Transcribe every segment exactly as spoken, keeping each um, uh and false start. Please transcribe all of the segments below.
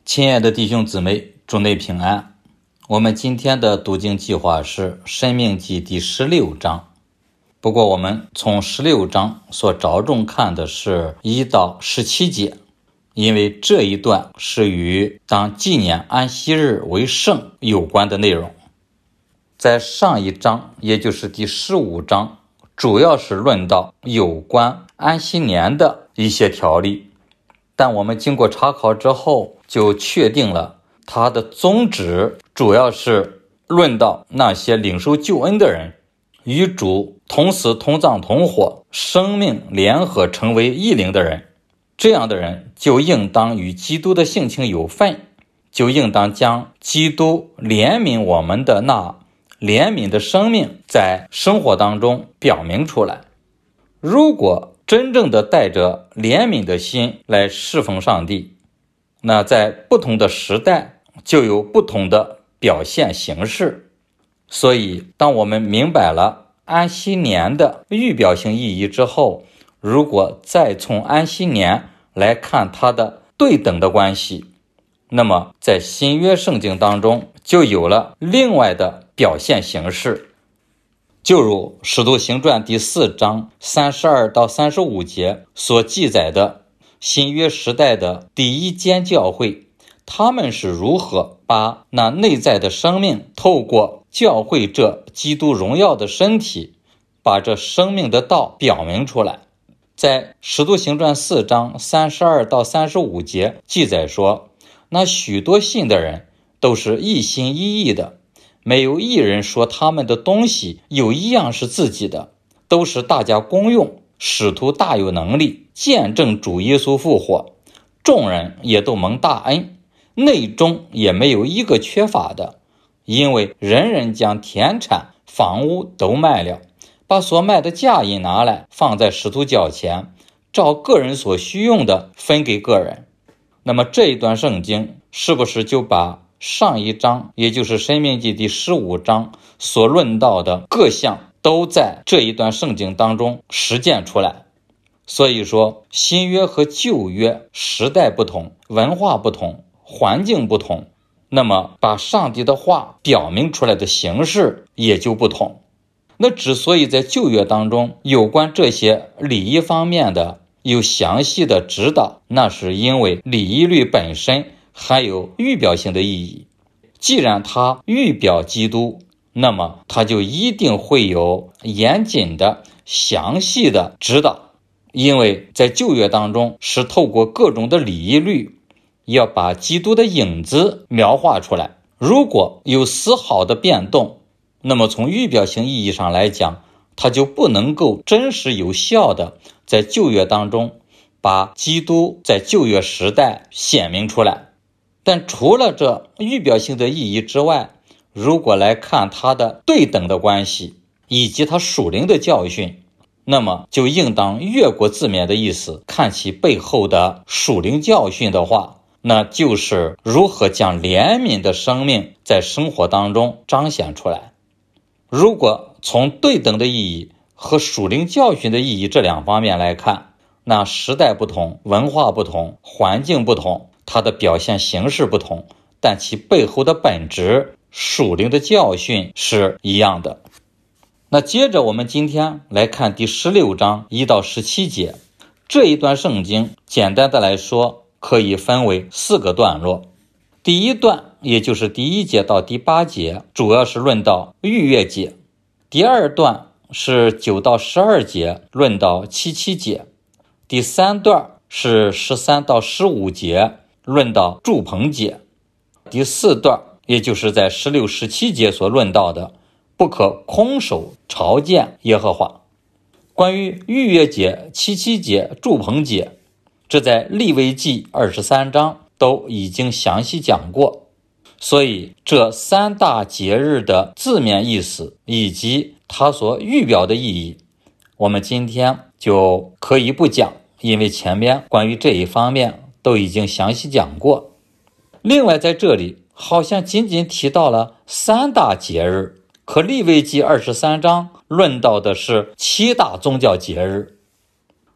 亲爱的弟兄姊妹，主内平安。我们今天的读经计划是《申命记》第十六章。不过我们从十六章所着重看的是一到十七节，因为这一段是与当纪念安息日为圣有关的内容。在上一章，也就是第十五章，主要是论到有关安息年的一些条例，但我们经过查考之后，就确定了它的宗旨主要是论到那些领受救恩的人，与主同死同葬同活，生命联合成为一灵的人。这样的人就应当与基督的性情有份，就应当将基督怜悯我们的那怜悯的生命在生活当中表明出来。如果真正的带着怜悯的心来侍奉上帝，那在不同的时代就有不同的表现形式。所以当我们明白了安息年的预表性意义之后，如果再从安息年来看它的对等的关系，那么在新约圣经当中就有了另外的表现形式。就如使徒行传第四章三十二到三十五节所记载的新约时代的第一间教会，他们是如何把那内在的生命透过教会这基督荣耀的身体，把这生命的道表明出来。在使徒行传四章三十二到三十五节记载说，那许多信的人都是一心一意的，没有一人说他们的东西有一样是自己的，都是大家公用。使徒大有能力见证主耶稣复活，众人也都蒙大恩，内中也没有一个缺乏的，因为人人将田产房屋都卖了，把所卖的价银拿来放在使徒脚前，照个人所需用的分给个人。那么这一段圣经是不是就把上一章，也就是申命记第十五章所论到的各项都在这一段圣经当中实践出来？所以说新约和旧约时代不同，文化不同，环境不同，那么把上帝的话表明出来的形式也就不同。那之所以在旧约当中有关这些礼仪方面的有详细的指导，那是因为礼仪律本身还有预表性的意义。既然它预表基督，那么它就一定会有严谨的详细的指导，因为在旧约当中是透过各种的礼仪律要把基督的影子描画出来。如果有丝毫的变动，那么从预表性意义上来讲，它就不能够真实有效的在旧约当中把基督在旧约时代显明出来。但除了这预表性的意义之外，如果来看它的对等的关系以及它属灵的教训，那么就应当越过字面的意思，看其背后的属灵教训的话，那就是如何将怜悯的生命在生活当中彰显出来。如果从对等的意义和属灵教训的意义这两方面来看，那时代不同，文化不同，环境不同，它的表现形式不同，但其背后的本质属灵的教训是一样的。那接着我们今天来看第十六章一到十七节。这一段圣经简单的来说可以分为四个段落。第一段也就是第一节到第八节主要是论到逾越节，第二段是九到十二节论到七七节，第三段是十三到十五节论到住棚节，第四段也就是在十六、十七节所论到的不可空手朝见耶和华。关于逾越节、七七节、住棚节，这在利未记二十三章都已经详细讲过，所以这三大节日的字面意思以及它所预表的意义，我们今天就可以不讲，因为前面关于这一方面都已经详细讲过。另外在这里好像仅仅提到了三大节日，可利未记二十三章论到的是七大宗教节日。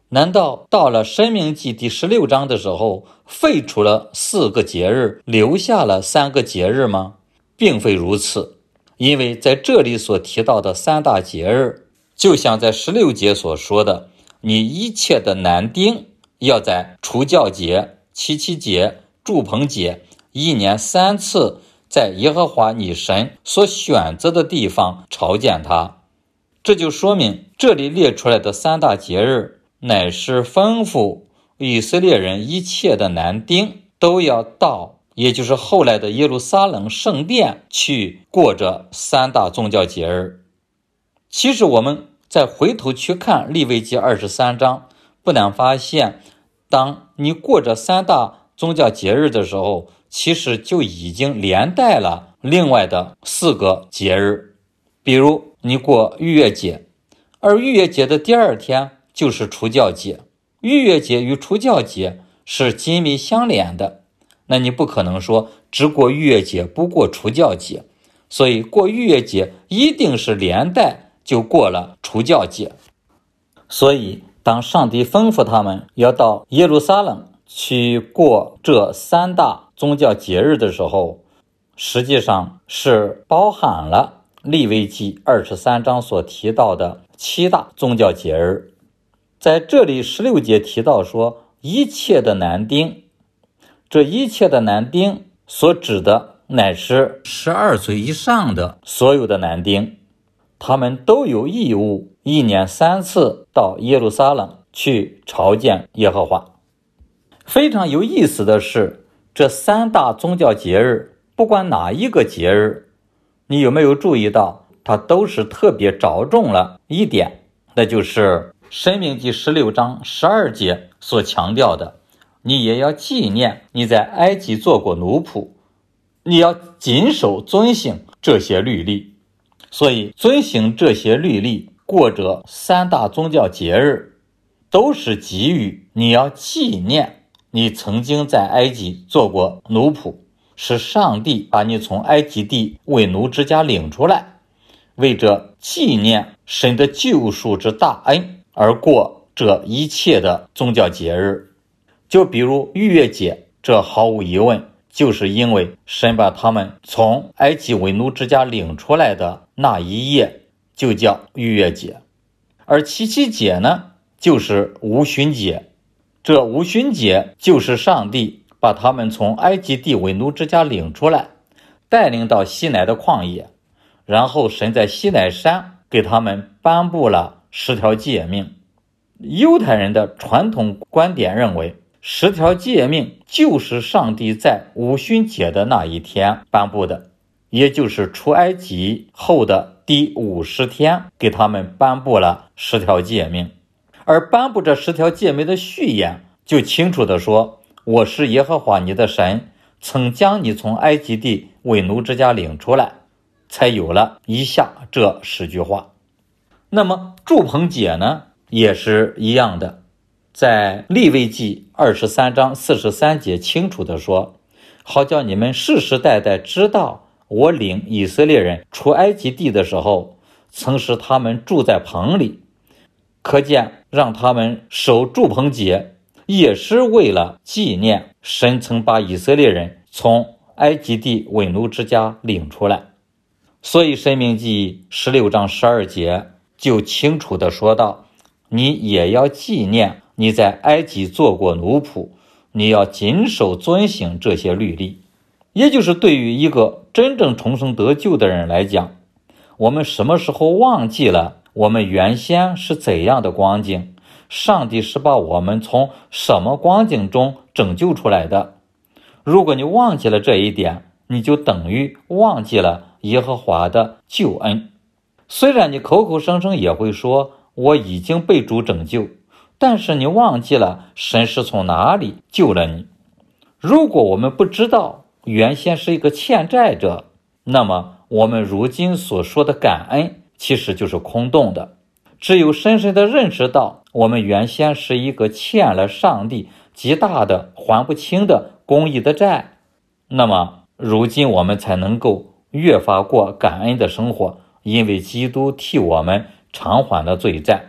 难道到了申命记第十六章的时候，废除了四个节日，留下了三个节日吗？并非如此，因为在这里所提到的三大节日，就像在十六节所说的，你一切的男丁要在除酵节、七七节、住棚节一年三次，在耶和华你神所选择的地方朝见他。这就说明这里列出来的三大节日乃是吩咐以色列人一切的男丁都要到，也就是后来的耶路撒冷圣殿去过着三大宗教节日。其实我们再回头去看利未记二十三章，不难发现，当你过着三大宗教节日的时候，其实就已经连带了另外的四个节日。比如你过逾越节，而逾越节的第二天就是除酵节，逾越节与除酵节是紧密相连的，那你不可能说只过逾越节不过除酵节，所以过逾越节一定是连带就过了除酵节。所以当上帝吩咐他们要到耶路撒冷去过这三大宗教节日的时候，实际上是包含了利未记二十三章所提到的七大宗教节日。在这里十六节提到说一切的男丁，这一切的男丁所指的乃是十二岁以上的所有的男丁，他们都有义务一年三次到耶路撒冷去朝见耶和华。非常有意思的是，这三大宗教节日，不管哪一个节日，你有没有注意到它都是特别着重了一点，那就是申命记十六章十二节所强调的，你也要纪念你在埃及做过奴仆，你要谨守遵行这些律例。所以遵行这些律例，过着三大宗教节日，都是给予你要纪念你曾经在埃及做过奴仆，是上帝把你从埃及地为奴之家领出来，为着纪念神的救赎之大恩而过这一切的宗教节日。就比如逾越节，这毫无疑问就是因为神把他们从埃及为奴之家领出来的那一夜就叫逾越节。而七七节呢，就是无旬节，这无旬节就是上帝把他们从埃及地为奴之家领出来，带领到西乃的旷野，然后神在西乃山给他们颁布了十条诫命。犹太人的传统观点认为，十条诫命就是上帝在五旬节的那一天颁布的，也就是出埃及后的第五十天给他们颁布了十条诫命。而颁布这十条诫命的序言就清楚地说，我是耶和华你的神，曾将你从埃及地为奴之家领出来，才有了以下这十句话。那么住棚节呢，也是一样的，在利未记二十三章四十三节清楚地说，好叫你们世世代代知道，我领以色列人出埃及地的时候，曾使他们住在棚里。可见让他们守住棚节，也是为了纪念神曾把以色列人从埃及地为奴之家领出来。所以申命记十六章十二节就清楚地说到，你也要纪念你在埃及做过奴仆，你要谨守遵行这些律例。也就是对于一个真正重生得救的人来讲，我们什么时候忘记了我们原先是怎样的光景，上帝是把我们从什么光景中拯救出来的。如果你忘记了这一点，你就等于忘记了耶和华的救恩。虽然你口口声声也会说我已经被主拯救，但是你忘记了神是从哪里救了你。如果我们不知道原先是一个欠债者，那么我们如今所说的感恩其实就是空洞的。只有深深地认识到我们原先是一个欠了上帝极大的还不清的公义的债，那么如今我们才能够越发过感恩的生活，因为基督替我们偿还了罪债。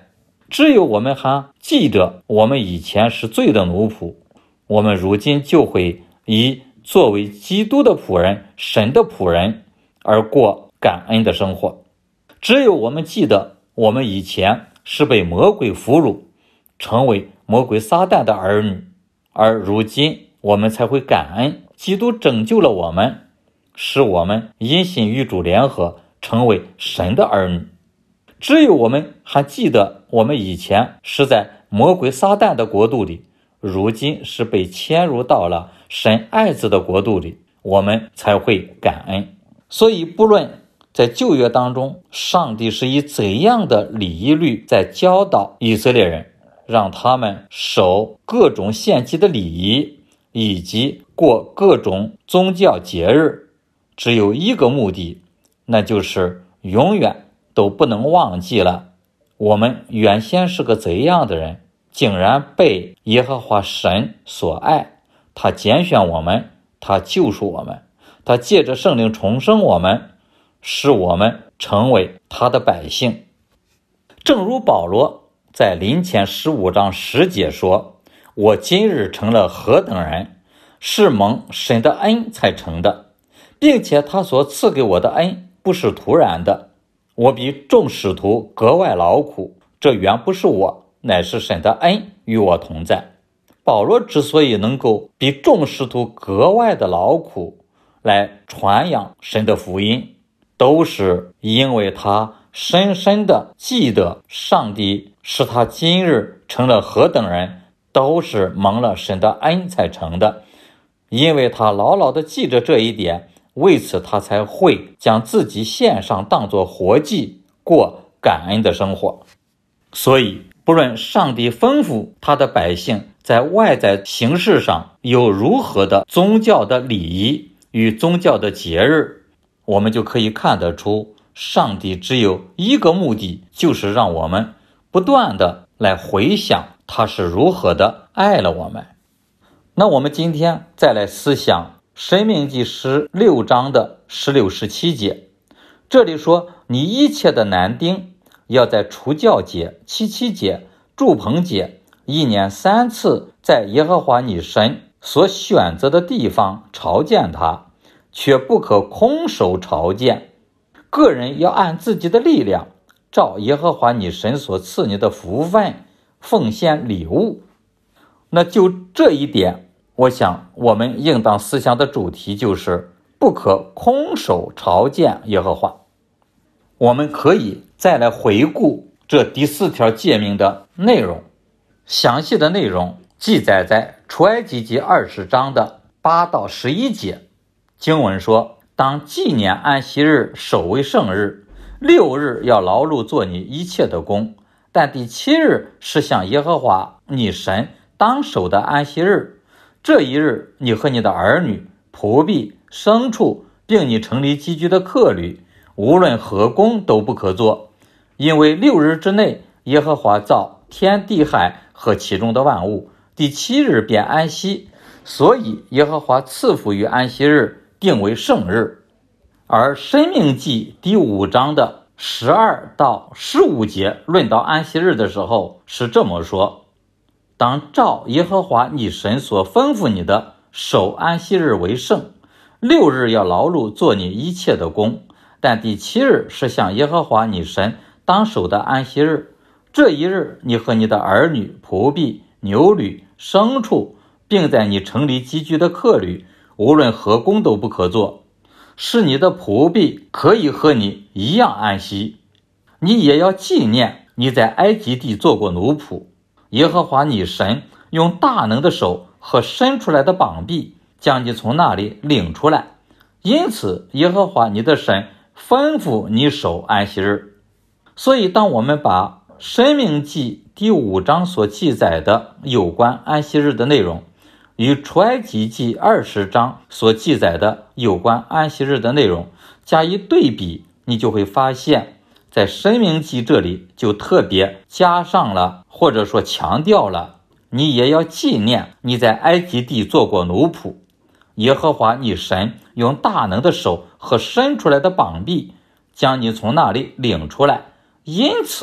只有我们还记得我们以前是罪的奴仆，我们如今就会以作为基督的仆人、神的仆人而过感恩的生活。只有我们记得我们以前是被魔鬼俘虏，成为魔鬼撒旦的儿女，而如今我们才会感恩基督拯救了我们，使我们因信与主联合，成为神的儿女。只有我们还记得我们以前是在魔鬼撒旦的国度里，如今是被迁入到了神爱子的国度里，我们才会感恩。所以不论在旧约当中，上帝是以怎样的礼仪律在教导以色列人，让他们守各种献祭的礼仪，以及过各种宗教节日，只有一个目的，那就是永远都不能忘记了我们原先是个怎样的人，竟然被耶和华神所爱，他拣选我们，他救赎我们，他借着圣灵重生我们，使我们成为他的百姓。正如保罗在林前十五章十节说，我今日成了何等人，是蒙神的恩才成的，并且他所赐给我的恩不是突然的，我比众使徒格外劳苦，这原不是我，乃是神的恩与我同在。保罗之所以能够比众使徒格外的劳苦来传扬神的福音，都是因为他深深的记得上帝使他今日成了何等人，都是蒙了神的恩才成的。因为他牢牢的记着这一点，为此他才会将自己献上，当作活祭，过感恩的生活。所以不论上帝吩咐他的百姓在外在形式上有如何的宗教的礼仪与宗教的节日，我们就可以看得出上帝只有一个目的，就是让我们不断的来回想他是如何的爱了我们。那我们今天再来思想申命记十六章的十六、十七节，这里说，你一切的男丁要在除酵节、七七节、住棚节一年三次，在耶和华你神所选择的地方朝见他，却不可空手朝见。个人要按自己的力量，照耶和华你神所赐你的福分奉献礼物。那就这一点，我想我们应当思想的主题就是不可空手朝见耶和华。我们可以再来回顾这第四条诫命的内容，详细的内容记载在出埃及记二十章的八到十一节。经文说，当纪念安息日，守为圣日，六日要劳碌做你一切的工，但第七日是向耶和华你神当守的安息日。这一日，你和你的儿女、仆婢、牲畜，并你城里寄居的客旅，无论何工都不可做，因为六日之内，耶和华造天地海和其中的万物，第七日便安息，所以耶和华赐福于安息日，定为圣日。而申命记第五章的十二到十五节论到安息日的时候是这么说，当照耶和华你神所吩咐你的，守安息日为圣，六日要劳碌做你一切的工，但第七日是向耶和华你神当守的安息日。这一日，你和你的儿女、仆婢、牛驴、牲畜，并在你城里寄居的客旅，无论何工都不可做，使你的仆婢可以和你一样安息。你也要纪念你在埃及地做过奴仆，耶和华你神用大能的手和伸出来的膀臂将你从那里领出来，因此耶和华你的神吩咐你守安息日。所以当我们把申命记第五章所记载的有关安息日的内容与出埃及记二十章所记载的有关安息日的内容加以对比，你就会发现在申命记这里就特别加上了，或者说强调了，你也要纪念你在埃及地做过奴仆，耶和华你神用大能的手和伸出来的膀臂将你从那里领出来，因此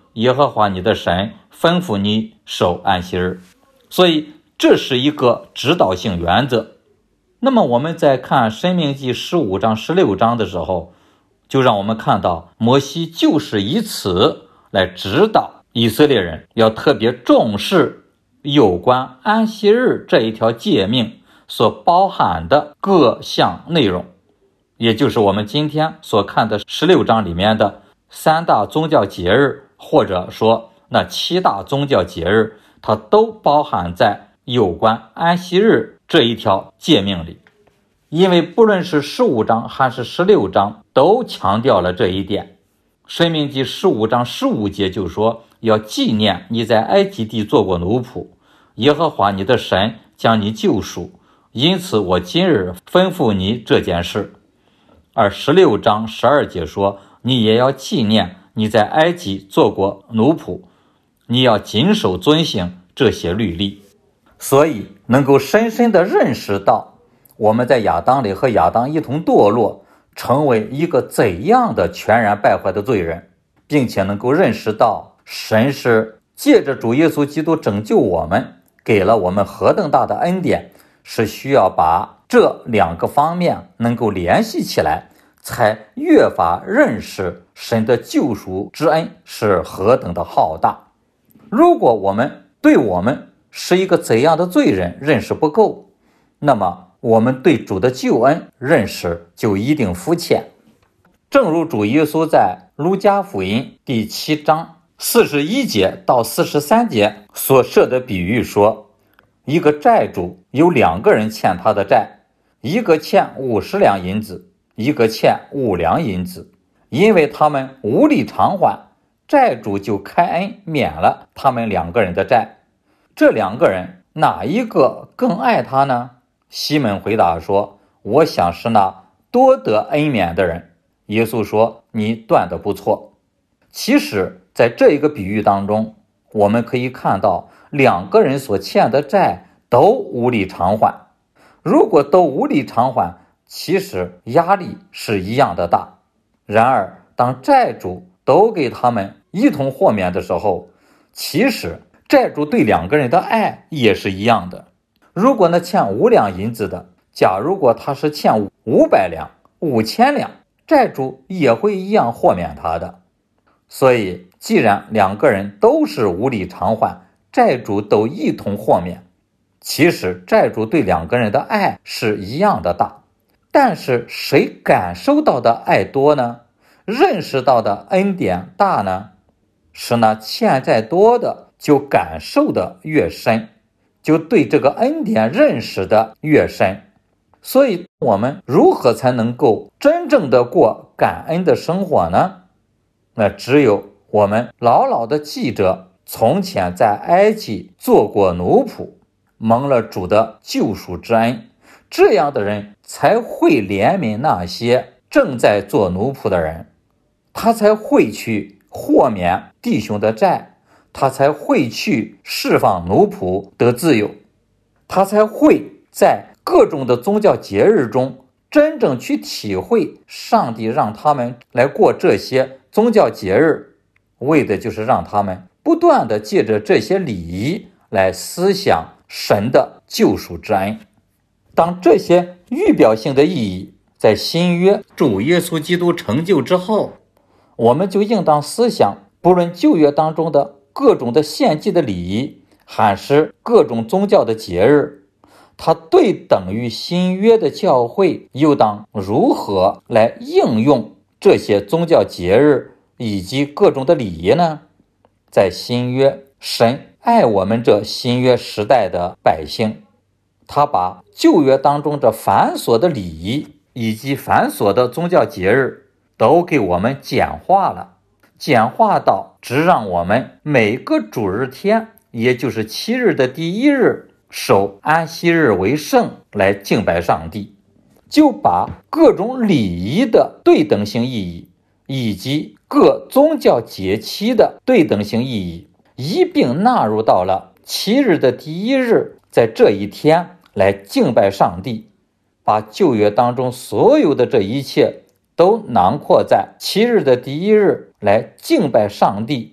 耶和华你的神吩咐你守安息日。所以这是一个指导性原则。那么我们在看申命记十五章十六章的时候，就让我们看到摩西就是以此来指导以色列人要特别重视有关安息日这一条诫命所包含的各项内容，也就是我们今天所看的十六章里面的三大宗教节日，或者说那七大宗教节日，它都包含在有关安息日这一条诫命里。因为不论是十五章还是十六章都强调了这一点。申命记十五章十五节就说，要纪念你在埃及地做过奴仆，耶和华你的神将你救赎，因此我今日吩咐你这件事。而十六章十二节说，你也要纪念你在埃及做过奴仆，你要谨守遵行这些律例。所以能够深深地认识到我们在亚当里和亚当一同堕落，成为一个怎样的全然败坏的罪人，并且能够认识到神是借着主耶稣基督拯救我们，给了我们何等大的恩典，是需要把这两个方面能够联系起来，才越发认识神的救赎之恩是何等的浩大。如果我们对我们是一个怎样的罪人认识不够，那么我们对主的救恩认识就一定肤浅。正如主耶稣在路加福音第七章四十一节到四十三节所设的比喻说，一个债主有两个人欠他的债，一个欠五十两银子，一个欠五两银子。因为他们无力偿还，债主就开恩免了他们两个人的债。这两个人哪一个更爱他呢？西门回答说，我想是那多得恩免的人。耶稣说，你断得不错。其实在这一个比喻当中，我们可以看到两个人所欠的债都无力偿还。如果都无力偿还，其实压力是一样的大。然而当债主都给他们一同豁免的时候，其实债主对两个人的爱也是一样的。如果那欠五两银子的，假如果他是欠五百两、五千两，债主也会一样豁免他的。所以既然两个人都是无力偿还，债主都一同豁免，其实债主对两个人的爱是一样的大。但是谁感受到的爱多呢？认识到的恩典大呢？是那欠债多的就感受的越深，就对这个恩典认识的越深。所以我们如何才能够真正的过感恩的生活呢？那只有我们牢牢的记着从前在埃及做过奴仆，蒙了主的救赎之恩，这样的人才会怜悯那些正在做奴仆的人，他才会去豁免弟兄的债，他才会去释放奴仆得自由，他才会在各种的宗教节日中真正去体会上帝让他们来过这些宗教节日，为的就是让他们不断的借着这些礼仪来思想神的救赎之恩。当这些预表性的意义在新约主耶稣基督成就之后，我们就应当思想，不论旧约当中的各种的献祭的礼仪，还是各种宗教的节日，它对等于新约的教会又当如何来应用这些宗教节日以及各种的礼仪呢？在新约，神爱我们这新约时代的百姓，他把旧约当中这繁琐的礼仪以及繁琐的宗教节日都给我们简化了，简化到只让我们每个主日天，也就是七日的第一日，守安息日为圣来敬拜上帝，就把各种礼仪的对等性意义以及各宗教节期的对等性意义一并纳入到了七日的第一日，在这一天来敬拜上帝，把旧约当中所有的这一切都囊括在七日的第一日来敬拜上帝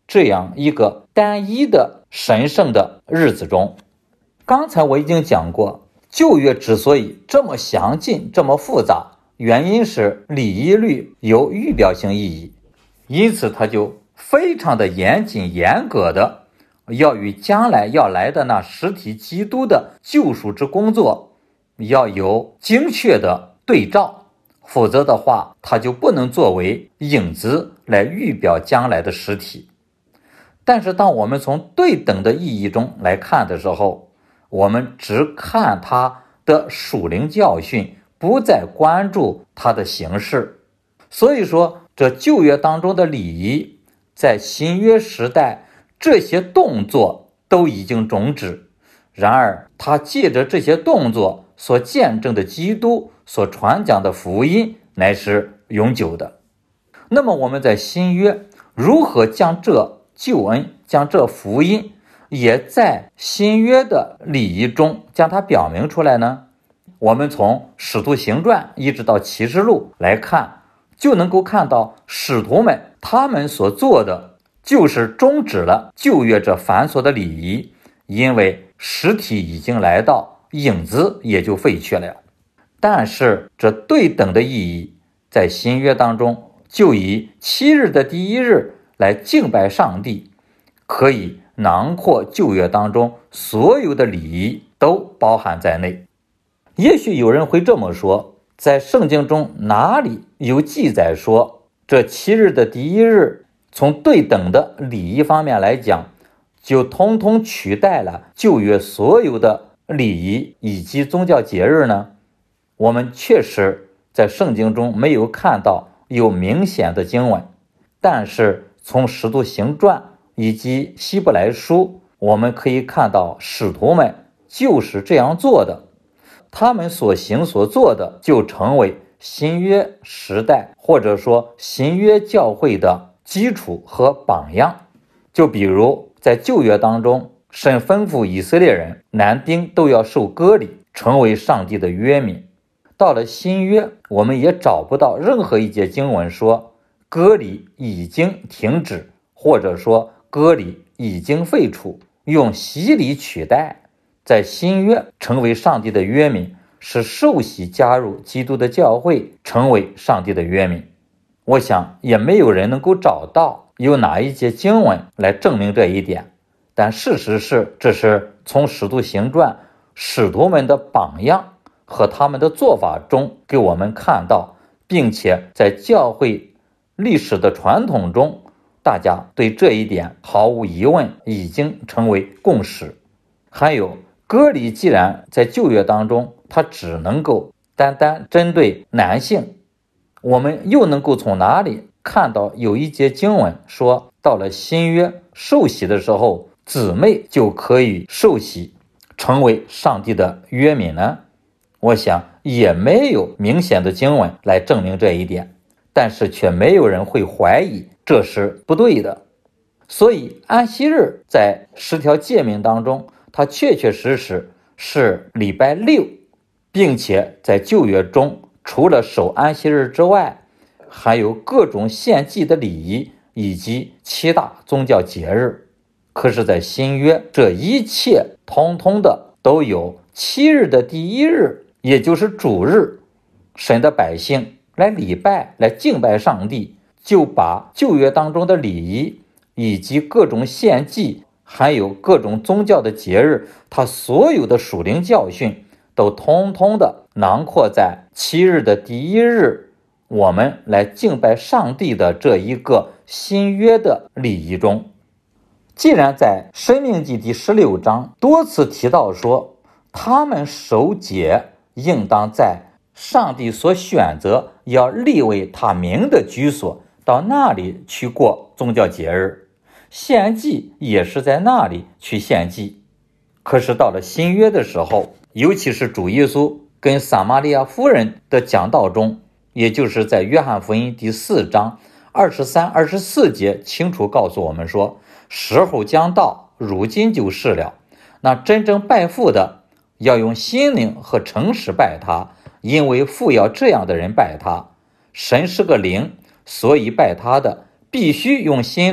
这样一个单一的神圣的日子中。刚才我已经讲过，旧约之所以这么详尽这么复杂，原因是礼仪律有预表性意义，因此它就非常的严谨严格的要与将来要来的那实体基督的救赎之工作要有精确的对照，否则的话它就不能作为影子来预表将来的实体。但是当我们从对等的意义中来看的时候，我们只看它的属灵教训，不再关注它的形式。所以说这旧约当中的礼仪，在新约时代这些动作都已经终止，然而他借着这些动作所见证的基督所传讲的福音乃是永久的。那么我们在新约如何将这救恩将这福音也在新约的礼仪中将它表明出来呢？我们从使徒行传一直到启示录来看，就能够看到使徒们他们所做的就是终止了旧约这繁琐的礼仪，因为实体已经来到，影子也就废去了。但是这对等的意义在新约当中，就以七日的第一日来敬拜上帝，可以囊括旧约当中所有的礼仪都包含在内。也许有人会这么说，在圣经中哪里有记载说这七日的第一日从对等的礼仪方面来讲，就通通取代了旧约所有的礼仪以及宗教节日呢？我们确实在圣经中没有看到有明显的经文，但是从使徒行传以及希伯来书，我们可以看到使徒们就是这样做的，他们所行所做的就成为新约时代或者说新约教会的基础和榜样。就比如在旧约当中，神吩咐以色列人男丁都要受割礼，成为上帝的约民。到了新约，我们也找不到任何一节经文说割礼已经停止，或者说割礼已经废除，用洗礼取代。在新约成为上帝的约民，是受洗加入基督的教会，成为上帝的约民。我想也没有人能够找到有哪一节经文来证明这一点，但事实是这是从使徒行传使徒们的榜样和他们的做法中给我们看到，并且在教会历史的传统中，大家对这一点毫无疑问已经成为共识。还有割礼既然在旧约当中它只能够单单针对男性，我们又能够从哪里看到有一节经文说到了新约受洗的时候，姊妹就可以受洗成为上帝的约民呢？我想也没有明显的经文来证明这一点，但是却没有人会怀疑这是不对的。所以安息日在十条诫命当中，它确确实实是礼拜六，并且在旧约中除了守安息日之外，还有各种献祭的礼仪以及七大宗教节日。可是在新约，这一切通通的都有七日的第一日，也就是主日，神的百姓来礼拜来敬拜上帝，就把旧约当中的礼仪以及各种献祭还有各种宗教的节日，它所有的属灵教训都通通的囊括在七日的第一日，我们来敬拜上帝的这一个新约的礼仪中。既然在申命记第十六章多次提到说，他们守节应当在上帝所选择要立为他名的居所，到那里去过宗教节日，献祭也是在那里去献祭。可是到了新约的时候，尤其是主耶稣跟撒玛利亚妇人的讲道中，也就是在约翰福音第四章二十三、二十四节清楚告诉我们说，时候将到，如今就是了。那真正拜父的要用心灵和诚实拜他，因为父要这样的人拜他。神是个灵，所以拜他的必须用心灵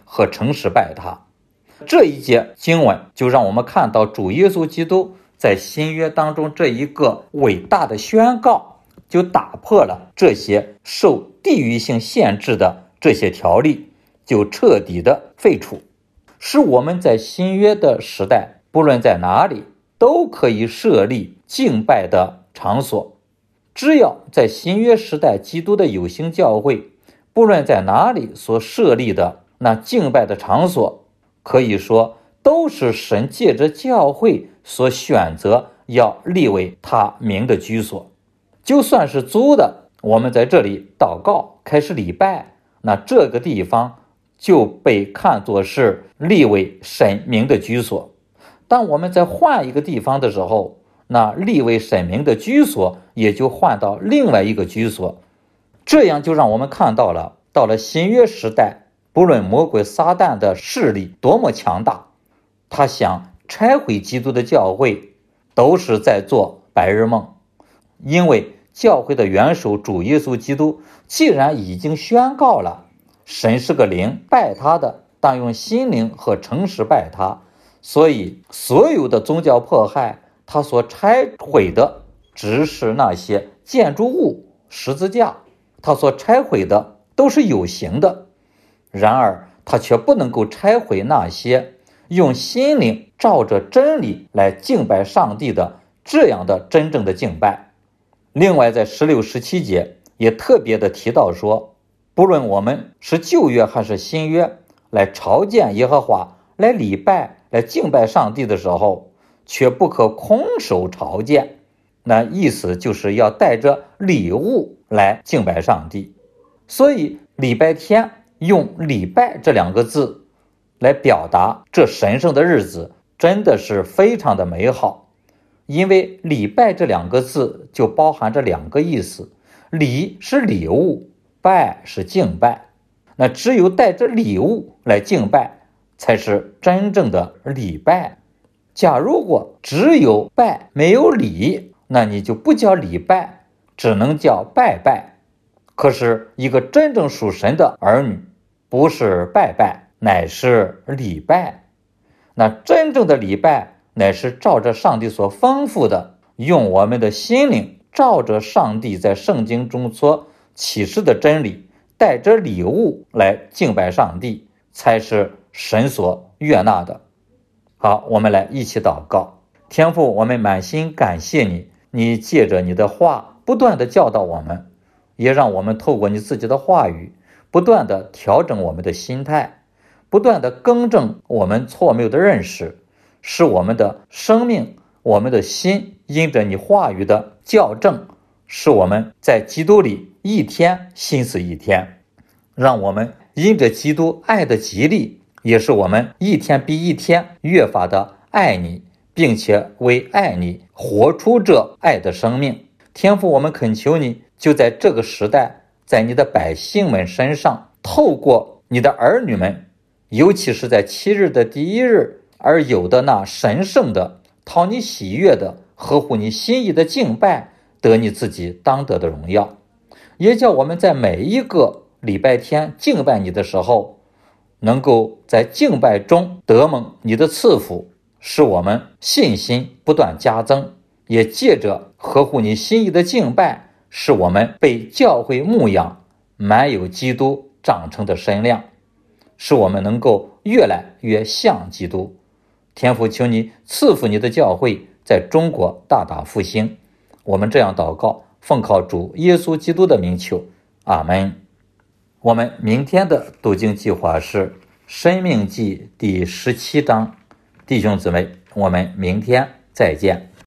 和诚实拜他。这一节经文就让我们看到主耶稣基督在新约当中这一个伟大的宣告，就打破了这些受地域性限制的这些条例，就彻底的废除，使我们在新约的时代，不论在哪里都可以设立敬拜的场所。只要在新约时代基督的有形教会，不论在哪里所设立的那敬拜的场所，可以说都是神借着教会所选择要立为他名的居所。就算是租的，我们在这里祷告开始礼拜，那这个地方就被看作是立为神名的居所。当我们在换一个地方的时候，那立为神名的居所也就换到另外一个居所。这样就让我们看到了，到了新约时代，不论魔鬼撒旦的势力多么强大，他想拆毁基督的教会，都是在做白日梦。因为教会的元首主耶稣基督既然已经宣告了神是个灵，拜他的当用心灵和诚实拜他，所以所有的宗教迫害，他所拆毁的只是那些建筑物、十字架，他所拆毁的都是有形的。然而他却不能够拆毁那些用心灵照着真理来敬拜上帝的这样的真正的敬拜。另外在十六、十七节也特别的提到说，不论我们是旧约还是新约来朝见耶和华，来礼拜，来敬拜上帝的时候，却不可空手朝见。那意思就是要带着礼物来敬拜上帝。所以礼拜天用礼拜这两个字来表达这神圣的日子，真的是非常的美好。因为礼拜这两个字就包含着两个意思，礼是礼物，拜是敬拜。那只有带着礼物来敬拜，才是真正的礼拜。假如果只有拜没有礼，那你就不叫礼拜，只能叫拜拜。可是一个真正属神的儿女，不是拜拜，乃是礼拜。那真正的礼拜乃是照着上帝所吩咐的，用我们的心灵照着上帝在圣经中所启示的真理，带着礼物来敬拜上帝，才是神所悦纳的。好，我们来一起祷告。天父，我们满心感谢你，你借着你的话不断的教导我们，也让我们透过你自己的话语不断的调整我们的心态，不断的更正我们错谬的认识，使我们的生命，我们的心因着你话语的校正，使我们在基督里一天心思一天，让我们因着基督爱的极力，也是我们一天比一天越发的爱你，并且为爱你活出这爱的生命。天父，我们恳求你，就在这个时代，在你的百姓们身上，透过你的儿女们，尤其是在七日的第一日而有的那神圣的讨你喜悦的合乎你心意的敬拜，得你自己当得的荣耀。也叫我们在每一个礼拜天敬拜你的时候，能够在敬拜中得蒙你的赐福，使我们信心不断加增，也借着合乎你心意的敬拜，使我们被教会牧养，满有基督长成的身量，使我们能够越来越像基督。天父，求你赐福你的教会在中国大大复兴。我们这样祷告，奉靠主耶稣基督的名求，阿们。我们明天的读经计划是申命记第十七章。弟兄姊妹，我们明天再见。